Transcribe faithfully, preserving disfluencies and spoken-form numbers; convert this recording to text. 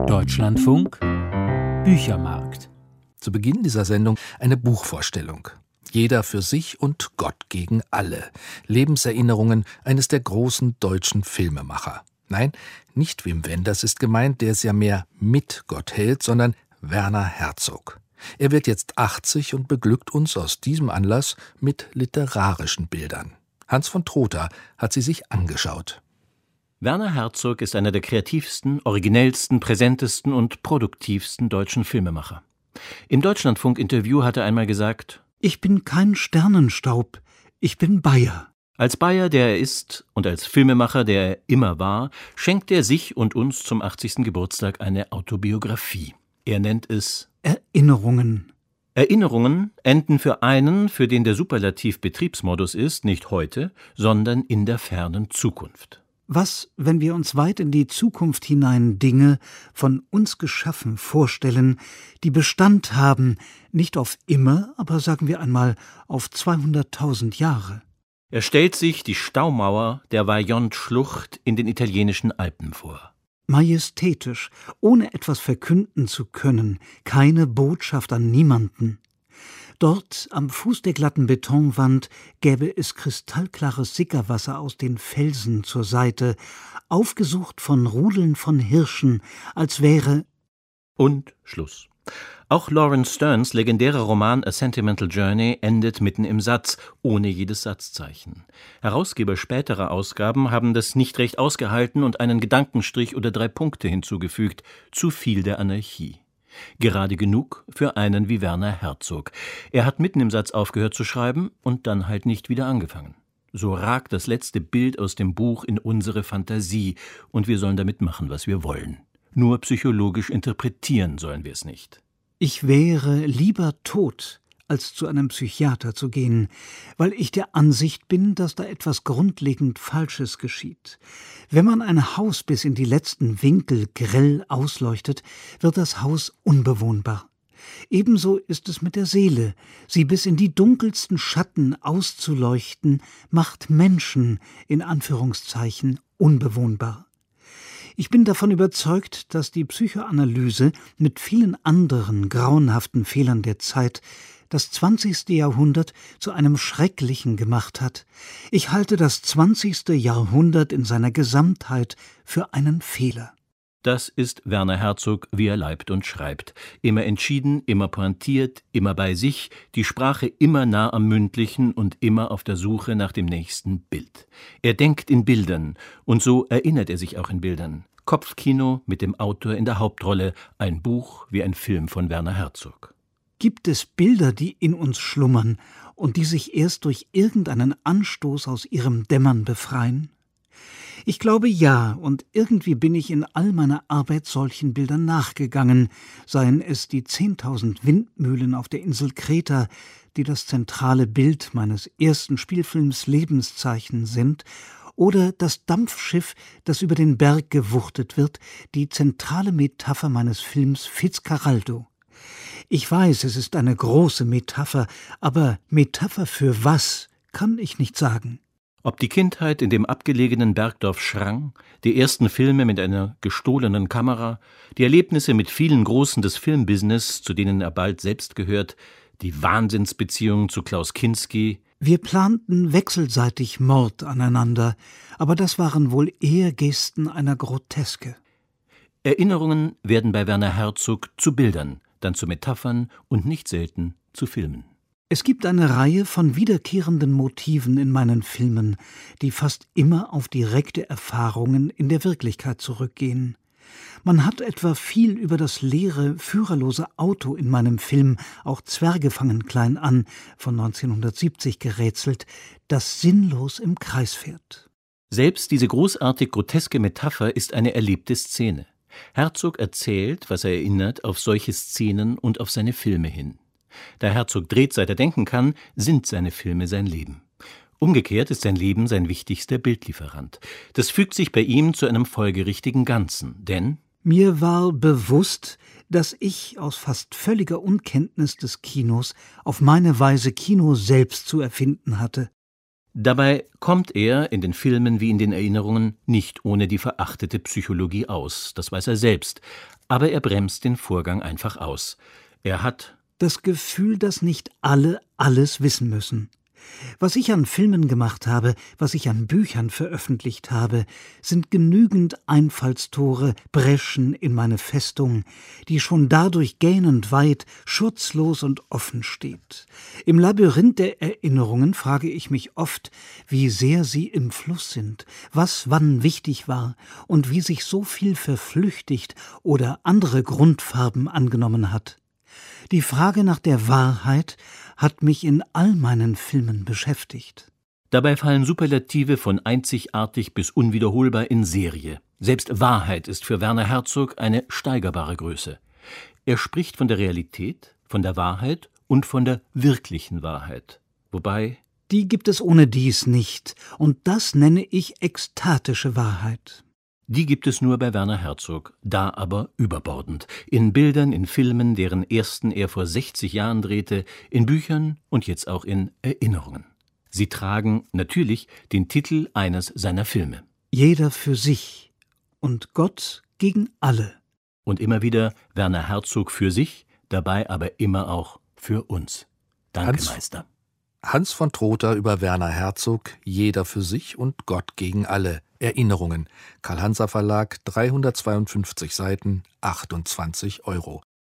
Deutschlandfunk Büchermarkt. Zu Beginn dieser Sendung eine Buchvorstellung. Jeder für sich und Gott gegen alle. Lebenserinnerungen eines der großen deutschen Filmemacher. Nein, nicht Wim Wenders ist gemeint, der es ja mehr mit Gott hält, sondern Werner Herzog. Er wird jetzt achtzig und beglückt uns aus diesem Anlass mit literarischen Bildern. Hans von Trotha hat sie sich angeschaut. Werner Herzog ist einer der kreativsten, originellsten, präsentesten und produktivsten deutschen Filmemacher. Im Deutschlandfunk-Interview hat er einmal gesagt: Ich bin kein Sternenstaub, ich bin Bayer. Als Bayer, der er ist, und als Filmemacher, der er immer war, schenkt er sich und uns zum achtzigsten Geburtstag eine Autobiografie. Er nennt es Erinnerungen. Erinnerungen enden für einen, für den der Superlativ Betriebsmodus ist, nicht heute, sondern in der fernen Zukunft. Was, wenn wir uns weit in die Zukunft hinein Dinge, von uns geschaffen, vorstellen, die Bestand haben, nicht auf immer, aber sagen wir einmal auf zweihunderttausend Jahre? Er stellt sich die Staumauer der Vajont-Schlucht in den italienischen Alpen vor. Majestätisch, ohne etwas verkünden zu können, keine Botschaft an niemanden. Dort, am Fuß der glatten Betonwand, gäbe es kristallklares Sickerwasser aus den Felsen zur Seite, aufgesucht von Rudeln von Hirschen, als wäre... Und Schluss. Auch Lawrence Sterns legendärer Roman A Sentimental Journey endet mitten im Satz, ohne jedes Satzzeichen. Herausgeber späterer Ausgaben haben das nicht recht ausgehalten und einen Gedankenstrich oder drei Punkte hinzugefügt. Zu viel der Anarchie. Gerade genug für einen wie Werner Herzog. Er hat mitten im Satz aufgehört zu schreiben und dann halt nicht wieder angefangen. So ragt das letzte Bild aus dem Buch in unsere Fantasie und wir sollen damit machen, was wir wollen. Nur psychologisch interpretieren sollen wir es nicht. Ich wäre lieber tot, als zu einem Psychiater zu gehen, weil ich der Ansicht bin, dass da etwas grundlegend Falsches geschieht. Wenn man ein Haus bis in die letzten Winkel grell ausleuchtet, wird das Haus unbewohnbar. Ebenso ist es mit der Seele. Sie bis in die dunkelsten Schatten auszuleuchten, macht Menschen, in Anführungszeichen, unbewohnbar. Ich bin davon überzeugt, dass die Psychoanalyse mit vielen anderen grauenhaften Fehlern der Zeit das zwanzigste Jahrhundert zu einem schrecklichen gemacht hat. Ich halte das zwanzigste Jahrhundert in seiner Gesamtheit für einen Fehler. Das ist Werner Herzog, wie er leibt und schreibt. Immer entschieden, immer pointiert, immer bei sich, die Sprache immer nah am Mündlichen und immer auf der Suche nach dem nächsten Bild. Er denkt in Bildern und so erinnert er sich auch in Bildern. Kopfkino mit dem Autor in der Hauptrolle, ein Buch wie ein Film von Werner Herzog. Gibt es Bilder, die in uns schlummern und die sich erst durch irgendeinen Anstoß aus ihrem Dämmern befreien? Ich glaube ja, und irgendwie bin ich in all meiner Arbeit solchen Bildern nachgegangen, seien es die zehntausend Windmühlen auf der Insel Kreta, die das zentrale Bild meines ersten Spielfilms Lebenszeichen sind, oder das Dampfschiff, das über den Berg gewuchtet wird, die zentrale Metapher meines Films Fitzcarraldo. Ich weiß, es ist eine große Metapher, aber Metapher für was, kann ich nicht sagen. Ob die Kindheit in dem abgelegenen Bergdorf Schrang, die ersten Filme mit einer gestohlenen Kamera, die Erlebnisse mit vielen Großen des Filmbusiness, zu denen er bald selbst gehört, die Wahnsinnsbeziehung zu Klaus Kinski. Wir planten wechselseitig Mord aneinander, aber das waren wohl eher Gesten einer Groteske. Erinnerungen werden bei Werner Herzog zu Bildern, dann zu Metaphern und nicht selten zu Filmen. Es gibt eine Reihe von wiederkehrenden Motiven in meinen Filmen, die fast immer auf direkte Erfahrungen in der Wirklichkeit zurückgehen. Man hat etwa viel über das leere, führerlose Auto in meinem Film Auch Zwerge fangen klein an von neunzehnhundertsiebzig gerätselt, das sinnlos im Kreis fährt. Selbst diese großartig groteske Metapher ist eine erlebte Szene. Herzog erzählt, was er erinnert, auf solche Szenen und auf seine Filme hin. Da Herzog dreht, seit er denken kann, sind seine Filme sein Leben. Umgekehrt ist sein Leben sein wichtigster Bildlieferant. Das fügt sich bei ihm zu einem folgerichtigen Ganzen, denn mir war bewusst, dass ich aus fast völliger Unkenntnis des Kinos auf meine Weise Kino selbst zu erfinden hatte. Dabei kommt er in den Filmen wie in den Erinnerungen nicht ohne die verachtete Psychologie aus, das weiß er selbst. Aber er bremst den Vorgang einfach aus. Er hat das Gefühl, dass nicht alle alles wissen müssen. Was ich an Filmen gemacht habe, was ich an Büchern veröffentlicht habe, sind genügend Einfallstore, Breschen in meine Festung, die schon dadurch gähnend weit, schutzlos und offen steht. Im Labyrinth der Erinnerungen frage ich mich oft, wie sehr sie im Fluss sind, was wann wichtig war und wie sich so viel verflüchtigt oder andere Grundfarben angenommen hat. Die Frage nach der Wahrheit hat mich in all meinen Filmen beschäftigt. Dabei fallen Superlative von einzigartig bis unwiederholbar in Serie. Selbst Wahrheit ist für Werner Herzog eine steigerbare Größe. Er spricht von der Realität, von der Wahrheit und von der wirklichen Wahrheit. Wobei die gibt es ohne dies nicht, und das nenne ich ekstatische Wahrheit. Die gibt es nur bei Werner Herzog, da aber überbordend. In Bildern, in Filmen, deren ersten er vor sechzig Jahren drehte, in Büchern und jetzt auch in Erinnerungen. Sie tragen natürlich den Titel eines seiner Filme. Jeder für sich und Gott gegen alle. Und immer wieder Werner Herzog für sich, dabei aber immer auch für uns. Danke, Hans, Meister. Hans von Trotha über Werner Herzog, Jeder für sich und Gott gegen alle. Erinnerungen. Karl-Hanser Verlag, dreihundertzweiundfünfzig Seiten, achtundzwanzig Euro.